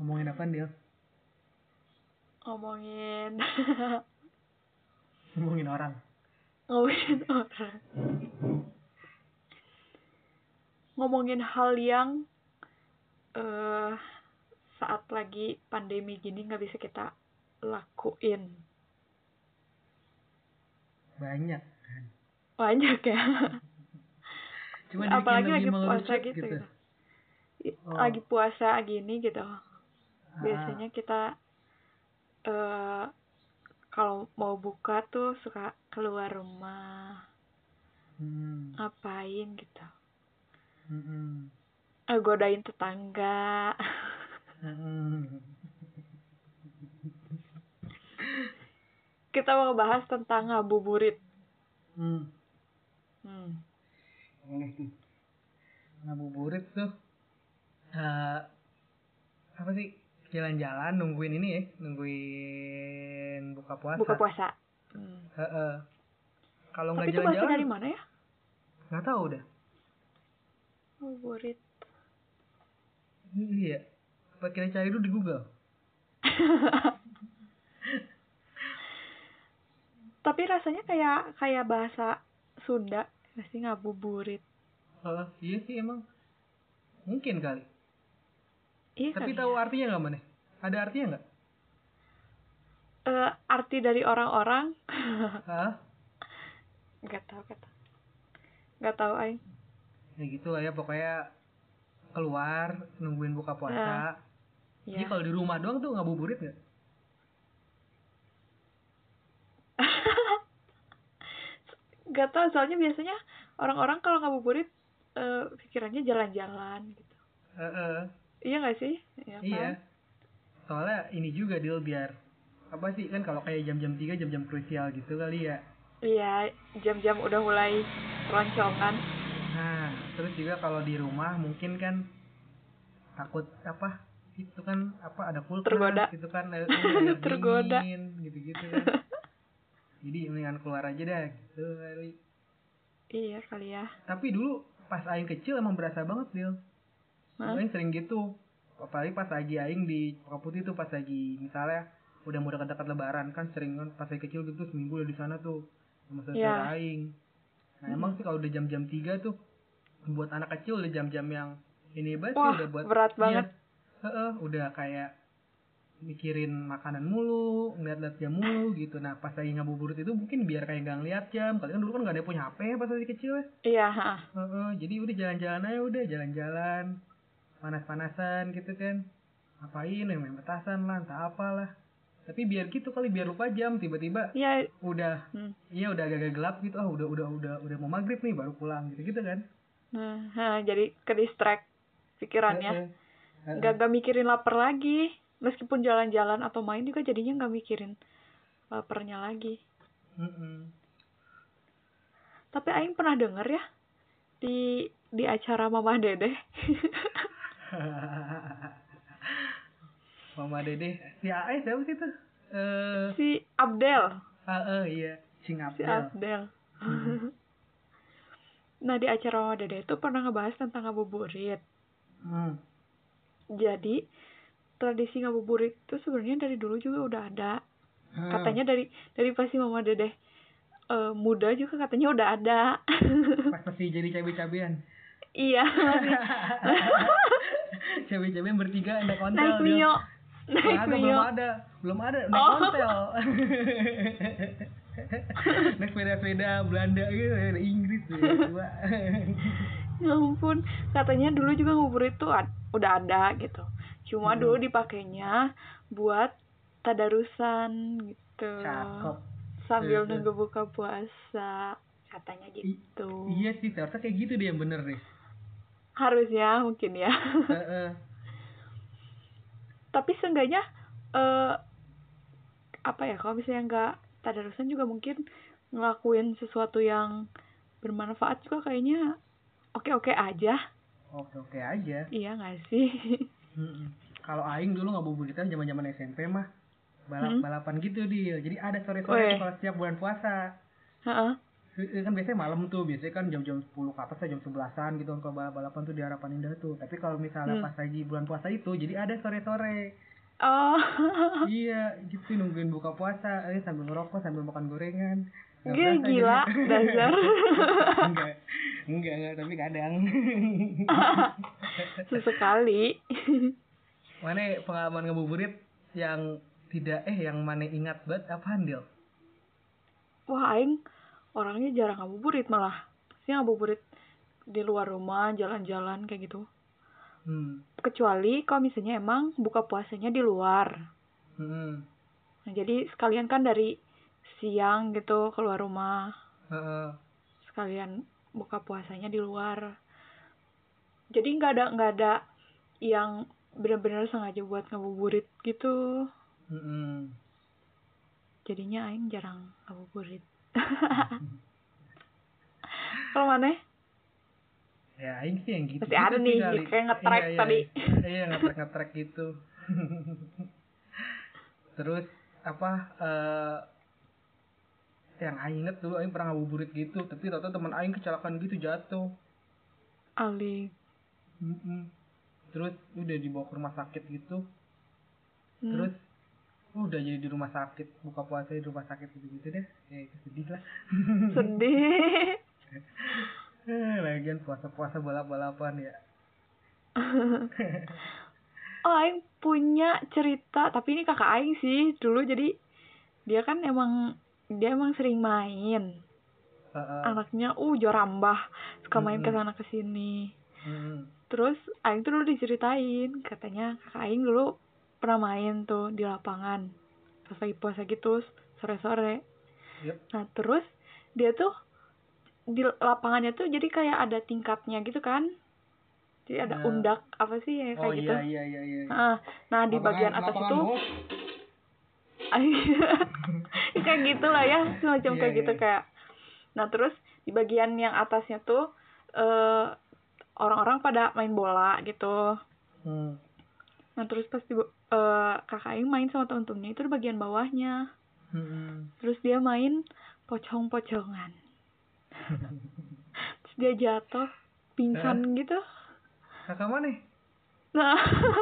Ngomongin apa Dil? Ngomongin Ngomongin orang. ngomongin orang. Ngomongin hal yang saat lagi pandemi gini nggak bisa kita lakuin. Banyak kan. Banyak ya. Cuma Apalagi lebih lagi puasa mengerucut gitu. Oh. Lagi puasa gini gitu. Biasanya kita kalau mau buka tuh suka keluar rumah. Ngapain gitu. Godain tetangga. Kita mau bahas tentang ngabuburit. Ngabuburit tuh apa sih? Jalan-jalan nungguin ini ya, nungguin buka puasa. Kalau nggak jalan-jalan. Tapi itu bahasa dari mana ya? Nggak tahu dah. Ngabuburit. Iya. Apa kita cari dulu di Google? Tapi rasanya kayak bahasa Sunda, masih ngabuburit. Iya sih emang. Mungkin kali. Iya. Tapi tahu ya? Artinya nggak mana? Ada artinya nggak? Arti dari orang-orang? Nggak tahu aing. Ya gitu lah ya, pokoknya keluar nungguin buka puasa. Jadi kalau di rumah doang tuh ngabuburit nggak? Nggak tahu, soalnya biasanya orang-orang kalau ngabuburit pikirannya jalan-jalan gitu. Iya nggak sih? Ya, iya. Kan? Soalnya ini juga Dil, biar apa sih kan, kalau kayak jam-jam 3 jam-jam krusial gitu kali ya. Iya, jam-jam udah mulai roncongan. Nah, terus juga kalau di rumah mungkin kan takut apa? Itu kan apa, ada kulkas Tergoda. gitu kan, air Tergoda. dingin gitu-gitu kan. Jadi mendingan keluar aja dah gitu kali. Iya kali ya. Tapi dulu pas aing kecil emang berasa banget Dil. Aing sering gitu. Apalagi pas lagi aing di Putih tuh, pas lagi misalnya udah mau dekat-dekat lebaran kan, sering kan pas aing kecil gitu seminggu udah di sana tuh sama saudara aing. Nah emang sih kalau udah jam-jam 3 tuh buat anak kecil udah jam-jam yang ini banget sih, udah buat berat banget. Udah kayak mikirin makanan mulu, ngeliat-liat jam mulu gitu. Nah pas lagi ngabuburit itu mungkin biar kayak gak ngeliat jam. Kalian kan dulu kan gak ada yang punya HP pas lagi kecil ya. Iya. Jadi udah jalan-jalan aja, udah jalan-jalan panas-panasan gitu kan, ngapain ya, main petasan lah entah apalah. Tapi biar gitu kali, biar lupa jam, tiba-tiba udah udah agak gelap gitu, udah mau maghrib nih baru pulang gitu kan. Jadi ke distract pikirannya. Gak mikirin lapar lagi, meskipun jalan-jalan atau main juga jadinya gak mikirin laparnya lagi. Tapi aing pernah denger ya di acara Mama Dede. Mama Dede, si AE siapa sih tuh? Si Abdel. Iya, si Si Abdel. Nah di acara Mama Dede itu pernah ngebahas tentang ngabuburit. Jadi tradisi ngabuburit itu sebenarnya dari dulu juga udah ada. Katanya dari pasti Mama Dede muda juga katanya udah ada. Pas masih jadi cabe-cabean. Iya, masih. Cabe-cabean bertiga naik ontel. Naik Mio. Belum ada naik ontel. Naik sepeda Belanda gitu, Inggris gitu. Ya ampun, katanya dulu juga ngabuburit tuh udah ada gitu. Cuma dulu dipakainya buat tadarusan gitu. Cakep. Sambil nunggu buka puasa, katanya gitu. Iya sih, ternyata kayak gitu deh yang bener deh. Harusnya mungkin ya. Tapi seenggaknya apa ya, kalau misalnya nggak tadarusan juga mungkin ngelakuin sesuatu yang bermanfaat juga kayaknya oke-oke aja. Oke aja. Iya nggak sih? Kalau aing dulu ngabuburitnya zaman-zaman SMP mah balapan gitu dia. Jadi ada sore-sore tuh kalau setiap bulan puasa. kan biasanya malam tuh, biasanya kan jam-jam 10 ke atas, jam 11-an gitu kan kalau balapan tuh di Harapan Indah tuh. Tapi kalau misalnya pas lagi bulan puasa itu, jadi ada sore-sore. Oh. Iya, gitu nungguin buka puasa, sambil ngerokok, sambil makan gorengan. Gila, dasar. enggak, tapi kadang. Sesekali. Mana pengalaman ngabuburit yang yang mana ingat banget apaan, Del? Wah, aing orangnya jarang ngabuburit malah. Pasti ngabuburit di luar rumah, jalan-jalan kayak gitu. Kecuali kalau misalnya emang buka puasanya di luar. Nah, jadi sekalian kan dari siang gitu keluar rumah. Sekalian buka puasanya di luar. Jadi nggak ada yang benar-benar sengaja buat ngabuburit gitu. Jadinya aing jarang ngabuburit. Kalau mana? Ya aing sih yang gitu. Pasti ada nih, kayak nge-track tadi. Iya, nge-track gitu. Terus yang aing inget dulu aing pernah ngabuburit gitu, tapi ternyata teman aing kecelakaan gitu, jatuh. Alik. Terus udah dibawa ke rumah sakit gitu. Terus udah jadi di rumah sakit, buka puasa di rumah sakit gitu deh. Sedih lah. Sedih. Lagian puasa balap-balapan ya. Oh, aing punya cerita, tapi ini kakak aing sih dulu. Jadi dia kan emang sering main. Anaknya jorambah, suka main ke sana ke sini. Terus aing tuh dulu diceritain, katanya kakak aing dulu pernah main tuh di lapangan pas lagi puasa gitu, sore-sore. Nah, terus dia tuh di lapangannya tuh jadi kayak ada tingkatnya gitu kan. Jadi ada undak apa sih ya kayak gitu. Iya. Nah, di bagian atas itu kayak gitulah ya, semacam kayak gitu kayak. Nah, terus di bagian yang atasnya tuh orang-orang pada main bola gitu. Nah, terus pas kakak aing main sama temen-temennya itu di bagian bawahnya. Terus dia main pocong-pocongan. Terus dia jatuh, pingsan gitu. Kakak mana? Nah,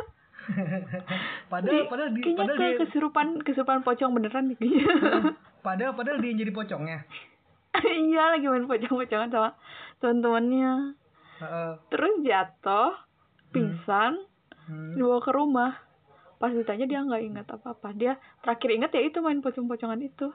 padahal dia kesurupan pocong beneran gitu. padahal dia jadi pocongnya. Iya, lagi main pocong-pocongan sama teman-temannya. Terus jatuh, pingsan, dibawa ke rumah. Pas ditanya dia nggak ingat apa-apa. Dia terakhir ingat ya itu main pocong-pocongan itu.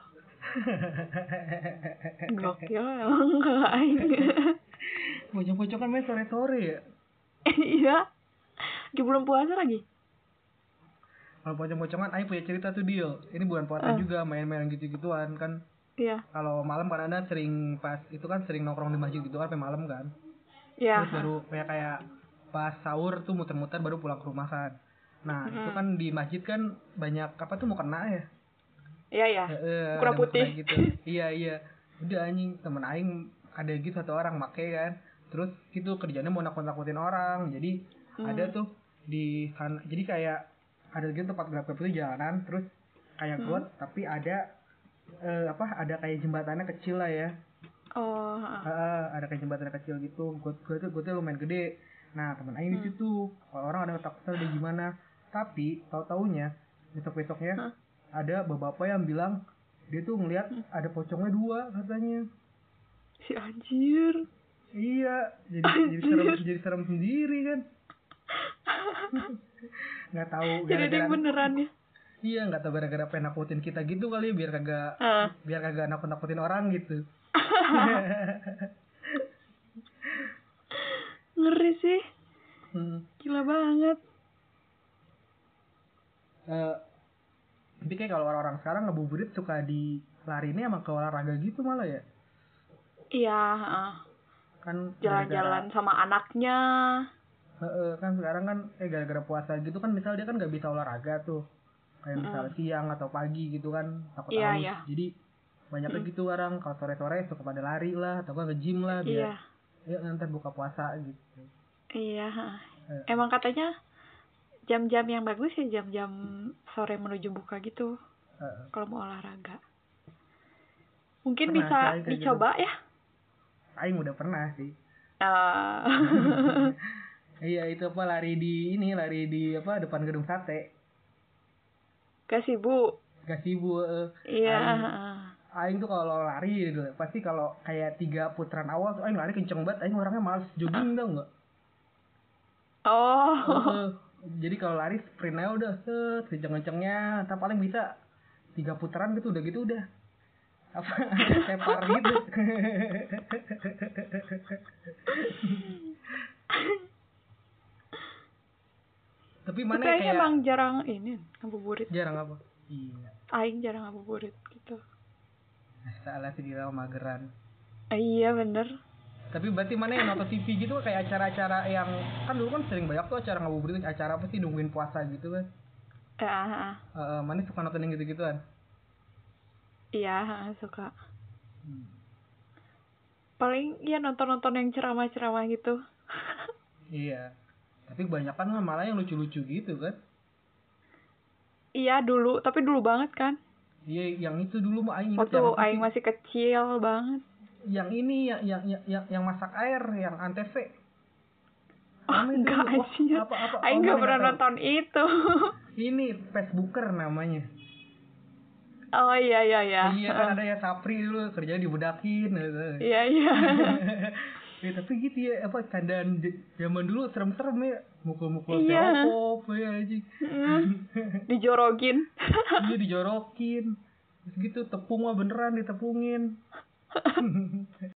Gokil emang kakak aing. Pocong-pocongan main sore-sore ya? Iya. Di bulan puasa lagi. Kalau pocong-pocongan aing punya cerita tuh, Dio. Ini bulan puasa juga, main-main gitu-gituan kan. Iya. Kalau malam kan Anda sering sering nongkrong di masjid gitu kan sampai malam kan. Iya. Terus baru kayak pas sahur tuh muter-muter baru pulang ke rumah kan. Nah, itu kan di masjid kan banyak tuh mukena ya. Iya. Mukena putih. Gitu. Iya. Udah anjing, temen aing ada gitu satu orang make kan. Terus gitu kerjanya mau nakut-nakutin orang. Jadi ada tuh di sana. Jadi kayak ada gitu tempat gelap-gelap itu jalanan, terus kayak got tapi ada ada kayak jembatannya kecil lah ya. Ada kayak jembatannya kecil gitu. Gotnya lumayan gede. Nah, teman aing di situ. Kalau orang ada takutnya udah gimana. Tapi tahu-taunya besok-besoknya ada bapak-bapak yang bilang dia tuh ngelihat ada pocongnya 2 katanya. Si anjir. Iya, jadi serem sendiri kan. Nggak tahu gara-gara beneran ya. Iya, nggak tahu gara-gara pengen nakutin kita gitu kali, biar kagak nakut-nakutin orang gitu. Ngeri sih. Gila banget. Tapi kayak kalau orang-orang sekarang ngabuburit suka dilariinnya emang ke olahraga gitu malah ya. Iya, Kan jalan-jalan sama anaknya. Kan sekarang kan gara-gara puasa gitu kan, misal dia kan nggak bisa olahraga tuh, kayak misal siang atau pagi gitu kan, takut haus. Iya. Jadi banyaknya gitu orang kalau sore-sore suka pada lari lah atau nge-gym lah biar nanti buka puasa gitu. Iya. Emang katanya jam-jam yang bagus ya jam-jam sore menuju buka gitu. Kalau mau olahraga. Mungkin bisa dicoba gitu. Ya. Aing udah pernah sih. Iya itu apa lari di apa depan gedung sate. Gazebo. Iya. Aing tuh kalau lari gitu, pasti kalau kayak 3 putaran awal tuh Aing lari kenceng banget. Aing orangnya malas jogging tau nggak? Jadi kalau lari sprint aja udah kenceng-kencengnya, tak paling bisa 3 putaran gitu udah apa tepar gitu. Tapi mana kayak emang jarang ini ngabuburit. Jarang apa? Iya. Aing jarang ngabuburit gitu. Salah sih di mageran. Iya bener. Tapi berarti mana yang nonton TV gitu kayak acara-acara yang kan dulu kan sering banyak tuh acara ngabuburit, acara apa sih nungguin puasa gitu kan? Mana suka nonton yang gitu-gituan? Iya suka. Paling ya nonton yang ceramah-ceramah gitu. Iya. Tapi kebanyakan kan malah yang lucu-lucu gitu kan? Iya tapi dulu banget kan? Iya, yang itu dulu mah Aing ingat. Waktu Aing masih kecil banget. Yang ini yang masak air, yang Antv. Enggak sih. Aing nggak pernah nonton itu. Ini Facebooker namanya. Oh iya. Iya kan ada ya Sapri dulu kerjanya dibedakin. Iya. Ya tapi gitu ya apa candaan zaman dulu serem-serem ya, mukul-mukul teropop ya anjing. Dijorokin. Iya dijorokin. Terus gitu tepung mah beneran ditepungin.